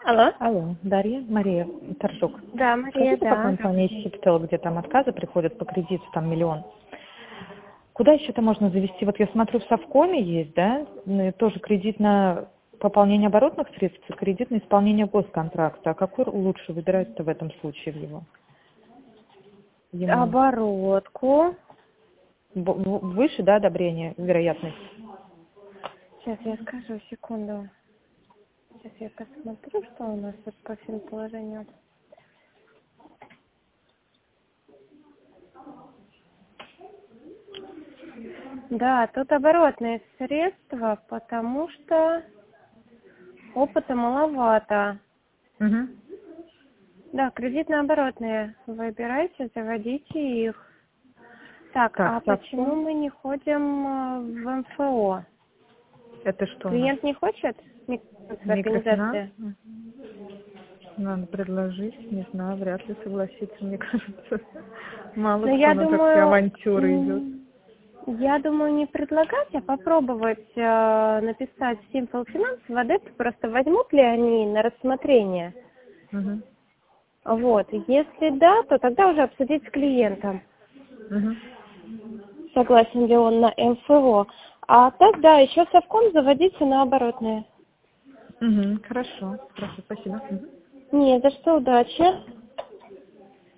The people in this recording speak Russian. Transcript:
Алло? Алло, Дарья, Мария Торжук. Да, Мария, Скажите, по да. компании Сиптел, где там отказы приходят по кредиту, там миллион. Куда еще это можно завести? Вот я смотрю, в Совкоме есть, да, тоже кредит на пополнение оборотных средств и кредит на исполнение госконтракта. А какой лучше выбирать-то в этом случае в его? Ему Оборотку. выше, да, одобрение, вероятность? Сейчас я скажу, секунду. Сейчас я посмотрю, что у нас тут по финположению. Да, тут оборотные средства, потому что опыта маловато. Угу. Да, кредитно-оборотные. Выбирайте, заводите их. Так, а Так, почему Совком, мы не ходим в МФО? это что у нас? Клиент не хочет? Микрофинансовая Микрофинанс? организация. Надо предложить, не знаю, вряд ли согласится, мне кажется. Мало Но кто я на такие думаю, авантюры идет. я думаю, не предлагать, а попробовать написать в Simple Finance в адепт, просто возьмут ли они на рассмотрение. Угу. Вот, если да, то тогда уже обсудить с клиентом, Угу. согласен ли он на МФО. А так, да, еще совком заводите на оборотные. Угу. Хорошо, хорошо, спасибо. Мгм. Не за что, удачи.